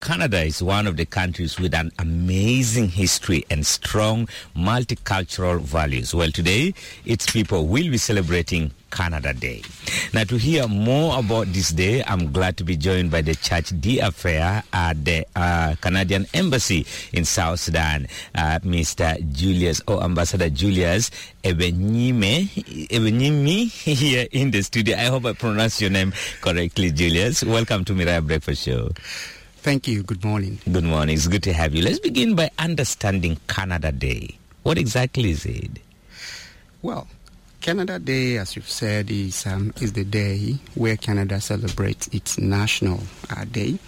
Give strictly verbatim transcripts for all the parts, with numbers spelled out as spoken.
Canada is one of the countries with an amazing history and strong multicultural values. Well, today, its people will be celebrating Canada Day. Now, to hear more about this day, I'm glad to be joined by the Church d'Affaires at the uh, Canadian Embassy in South Sudan, uh, Mister Julius, or Ambassador Julius Ebenyime, Ebenyimi here in the studio. I hope I pronounced your name correctly, Julius. Welcome to Mirai Breakfast Show. Thank you. Good morning. Good morning. It's good to have you. Let's begin by understanding Canada Day. What exactly is it? Well, Canada Day, as you've said, is um, is the day where Canada celebrates its national uh, day,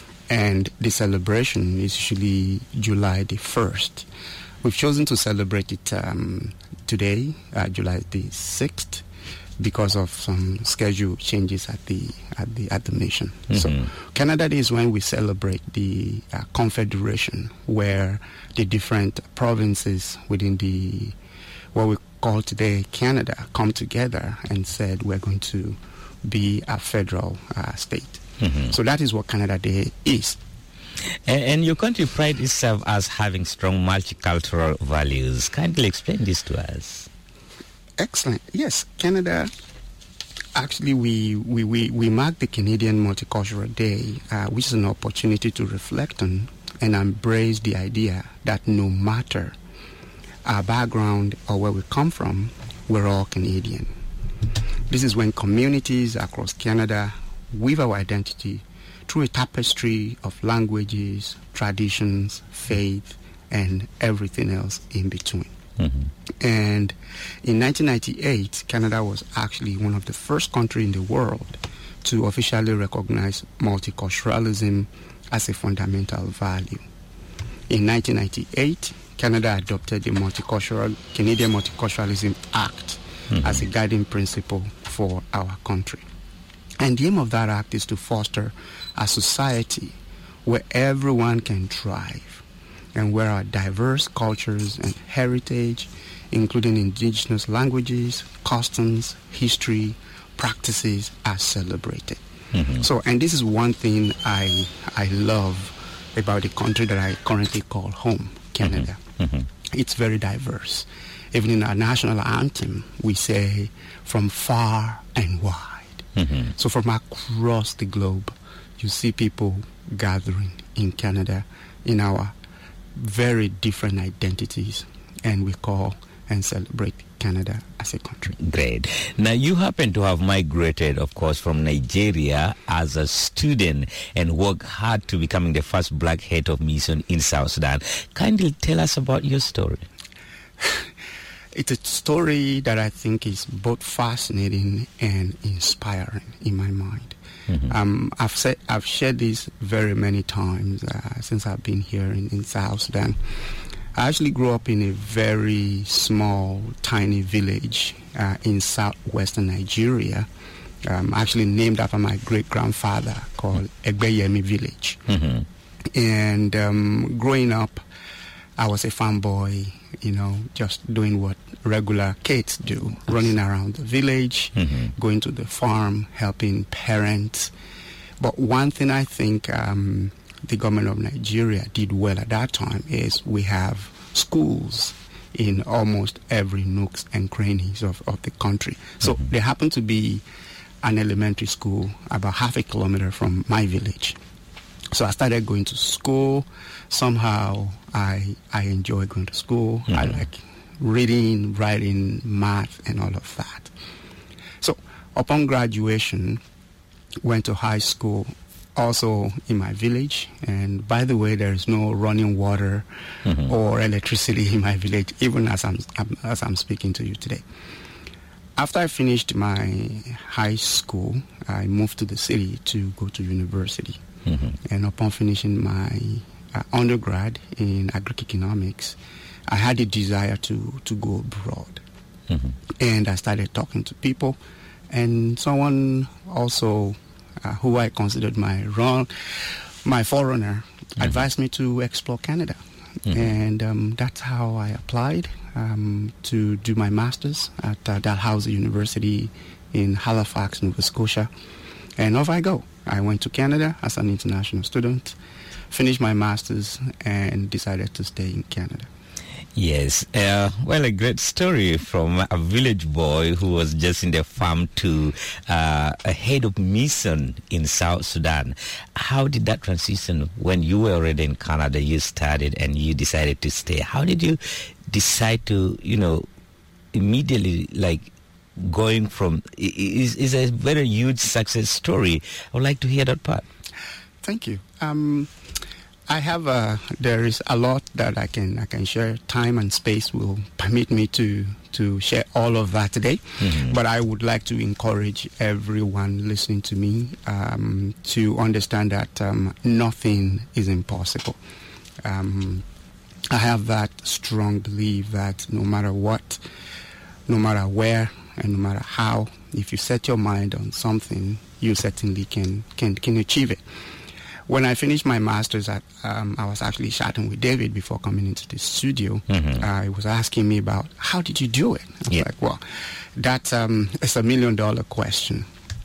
and the celebration is usually July the first. We've chosen to celebrate it um, today, uh, July the sixth, because of some schedule changes at the at the at the nation. Mm-hmm. So, Canada Day is when we celebrate the uh, Confederation, where the different provinces within the what we call today Canada come together and said we're going to be a federal uh, state. Mm-hmm. So that is what Canada Day is. And, and your country prides itself as having strong multicultural values. Kindly explain this to us. Excellent. Yes, Canada, actually we, we, we, we mark the Canadian Multicultural Day, uh, which is an opportunity to reflect on and embrace the idea that no matter our background or where we come from, we're all Canadian. This is when communities across Canada weave our identity through a tapestry of languages, traditions, faith, and everything else in between. Mm-hmm. And in nineteen ninety-eight, Canada was actually one of the first countries in the world to officially recognize multiculturalism as a fundamental value. In nineteen ninety-eight, Canada adopted the Multicultural Canadian Multiculturalism Act mm-hmm. as a guiding principle for our country. And the aim of that act is to foster a society where everyone can thrive and where our diverse cultures and heritage, including indigenous languages, customs, history, practices, are celebrated. Mm-hmm. So, and this is one thing I I love about the country that I currently call home, Canada. Mm-hmm. Mm-hmm. It's very diverse. Even in our national anthem, we say, from far and wide. Mm-hmm. So from across the globe, you see people gathering in Canada in our very different identities, and we call and celebrate Canada as a country. Great. Now, you happen to have migrated, of course, from Nigeria as a student and worked hard to becoming the first black head of mission in South Sudan. Kindly tell us about your story. It's a story that I think is both fascinating and inspiring in my mind. Mm-hmm. Um, I've said I've shared this very many times uh, since I've been here in, in South Sudan. I actually grew up in a very small, tiny village uh, in southwestern Nigeria, um, actually named after my great-grandfather, called Egbeyemi Village. Mm-hmm. And um, growing up, I was a farm boy, you know, just doing what regular kids do, running around the village, mm-hmm. going to the farm, helping parents. But one thing I think um, the government of Nigeria did well at that time is we have schools in almost every nooks and crannies of, of the country. So mm-hmm. there happened to be an elementary school about half a kilometer from my village. So I started going to school. Somehow I I enjoy going to school. Mm-hmm. I like reading, writing, math, and all of that. So upon graduation, went to high school, also in my village. And by the way, there is no running water mm-hmm. or electricity in my village, even as I'm as I'm speaking to you today. After I finished my high school, I moved to the city to go to university. Mm-hmm. And upon finishing my uh, undergrad in agri-economics, I had a desire to, to go abroad. Mm-hmm. And I started talking to people. And someone also, uh, who I considered my wrong, my forerunner, mm-hmm. advised me to explore Canada. Mm-hmm. And um, that's how I applied um, to do my master's at uh, Dalhousie University in Halifax, Nova Scotia. And off I go. I went to Canada as an international student, finished my master's and decided to stay in Canada. Yes, uh, well, a great story from a village boy who was just in the farm to uh, a head of mission in South Sudan. How did that transition when you were already in Canada, you started and you decided to stay? How did you decide to, you know, immediately, like, going from, is is a very huge success story. I would like to hear that part. Thank you. Um, I have a, there is a lot that I can I can share. Time and space will permit me to to share all of that today. Mm-hmm. But I would like to encourage everyone listening to me um, to understand that um, nothing is impossible. Um, I have that strong belief that no matter what, no matter where, and no matter how, if you set your mind on something, you certainly can can can achieve it. When I finished my master's, at, um, I was actually chatting with David before coming into the studio. Mm-hmm. Uh, he was asking me about, how did you do it? I was yeah. like, well, that um, is a million dollar question.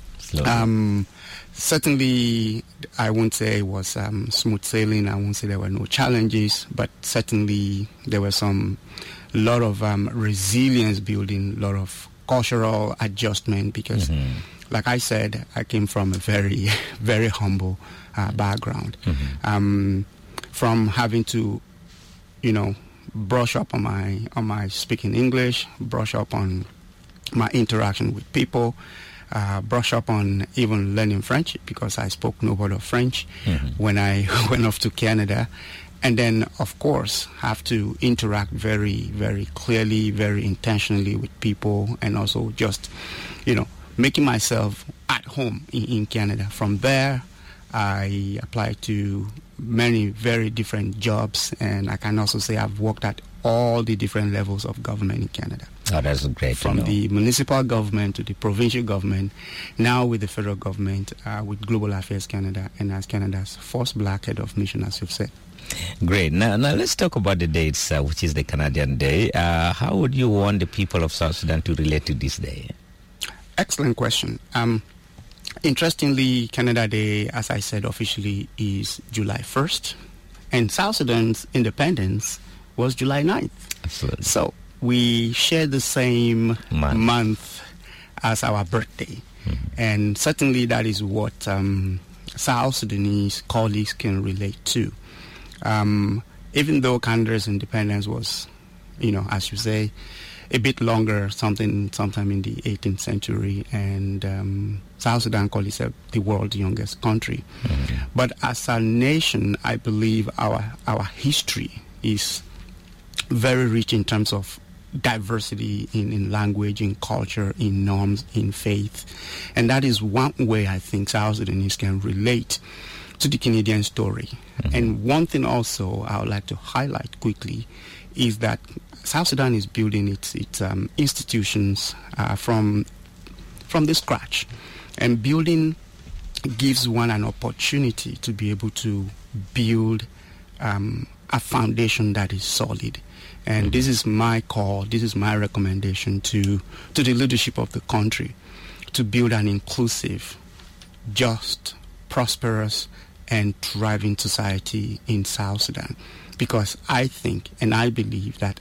Um, certainly, I won't say it was um, smooth sailing. I won't say there were no challenges, but certainly there were some, lot of um, resilience building, a lot of cultural adjustment because, mm-hmm. like I said, I came from a very, very humble uh, background. Mm-hmm. Um, from having to, you know, brush up on my on my speaking English, brush up on my interaction with people, uh, brush up on even learning French because I spoke no word of French mm-hmm. when I went off to Canada. And then, of course, have to interact very, very clearly, very intentionally with people, and also just, you know, making myself at home in, in Canada. From there, I applied to many very different jobs, and I can also say I've worked at all the different levels of government in Canada. Oh, that's great. From the municipal government to the provincial government, now with the federal government, uh, with Global Affairs Canada, and as Canada's first black head of mission, as you've said. Great. Now, now let's talk about the day itself, which is the Canadian Day. Uh, how would you want the people of South Sudan to relate to this day? Excellent question. Um, interestingly, Canada Day, as I said, officially is July first, and South Sudan's independence was July ninth. Absolutely. So we share the same month, month as our birthday, mm-hmm. and certainly that is what um, South Sudanese colleagues can relate to. Um, even though Canada's independence was, you know, as you say, a bit longer, something sometime in the eighteenth century, and um, South Sudan called itself the world's youngest country. Mm-hmm. But as a nation, I believe our our history is very rich in terms of diversity in, in language, in culture, in norms, in faith. And that is one way I think South Sudanese can relate to the Canadian story. Mm-hmm. And one thing also I would like to highlight quickly is that South Sudan is building its its um, institutions uh, from from the scratch, and building gives one an opportunity to be able to build um, a foundation that is solid. And mm-hmm. this is my call, this is my recommendation to to the leadership of the country, to build an inclusive, just, prosperous, and thriving society in South Sudan. Because I think and I believe that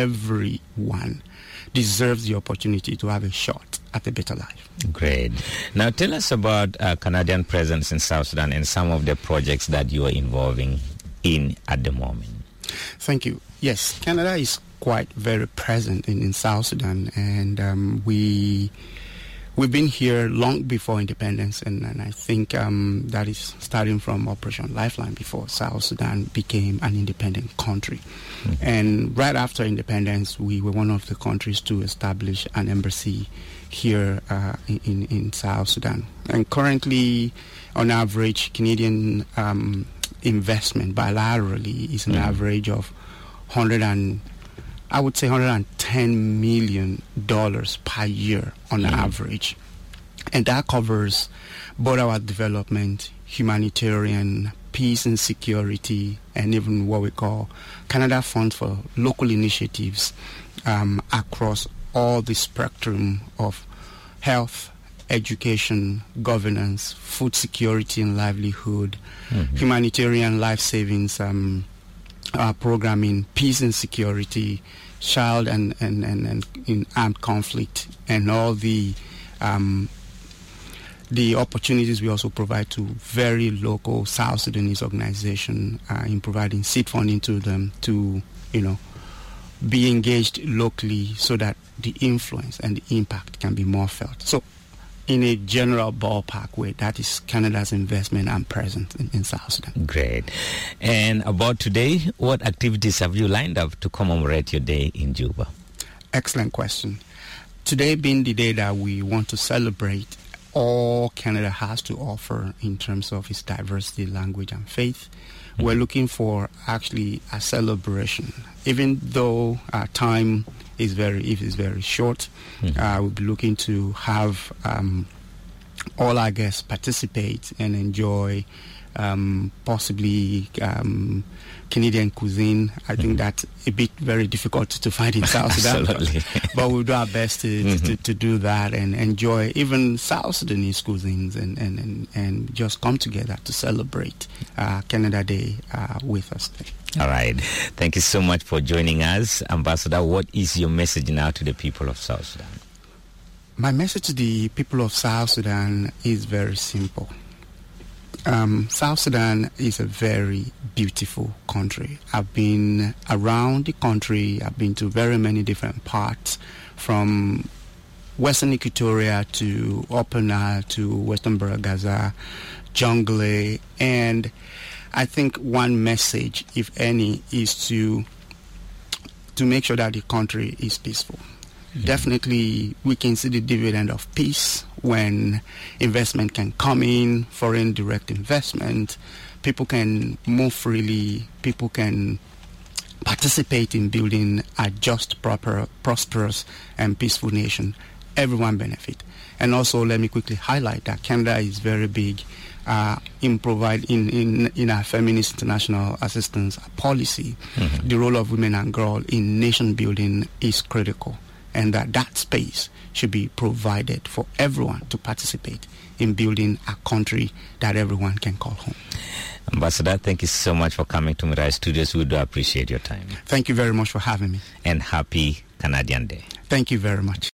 everyone deserves the opportunity to have a shot at a better life. Great. Now tell us about uh, Canadian presence in South Sudan and some of the projects that you are involving in at the moment. Thank you. Yes, Canada is quite very present in, in South Sudan, and um, we... We've been here long before independence, and, and I think um, that is starting from Operation Lifeline before South Sudan became an independent country. Mm-hmm. And right after independence, we were one of the countries to establish an embassy here uh, in, in South Sudan. And currently, on average, Canadian um, investment bilaterally is an mm-hmm. average of one hundred and I would say one hundred ten million dollars per year on mm-hmm. average. And that covers both our development, humanitarian, peace and security, and even what we call Canada Funds for local initiatives um, across all the spectrum of health, education, governance, food security and livelihood, Mm-hmm. humanitarian life savings um, uh, programming, peace and security, child and, and, and, and in armed conflict, and all the um, the opportunities we also provide to very local South Sudanese organizations uh, in providing seed funding to them to, you know, be engaged locally so that the influence and the impact can be more felt. So in a general ballpark way, that is Canada's investment and presence in, in South Sudan. Great. And about today, what activities have you lined up to commemorate your day in Juba? Excellent question. Today being the day that we want to celebrate all Canada has to offer in terms of its diversity, language, and faith, mm-hmm. we're looking for actually a celebration. Even though our time is very, if it's very short, mm-hmm. uh, we'll be looking to have um, all our guests participate and enjoy um, possibly um, Canadian cuisine. I mm-hmm. think that's a bit very difficult to find in South Sudan. Absolutely. But we'll do our best to, mm-hmm. to, to do that and enjoy even South Sudanese cuisines and, and, and, and just come together to celebrate uh, Canada Day uh, with us. All right. Thank you so much for joining us. Ambassador, what is your message now to the people of South Sudan? My message to the people of South Sudan is very simple. Um, South Sudan is a very beautiful country. I've been around the country. I've been to very many different parts, from Western Equatoria to Upper Nile to Western Baragaza, Jonglei, and I think one message, if any, is to to make sure that the country is peaceful. Mm-hmm. Definitely, we can see the dividend of peace when investment can come in, foreign direct investment. People can move freely. People can participate in building a just, proper, prosperous, and peaceful nation. Everyone benefit. And also, let me quickly highlight that Canada is very big uh, in provide in, in in our feminist international assistance policy. Mm-hmm. The role of women and girls in nation building is critical, and that that space should be provided for everyone to participate in building a country that everyone can call home. Ambassador, thank you so much for coming to Mirai Studios. We do appreciate your time. Thank you very much for having me. And happy Canadian Day. Thank you very much.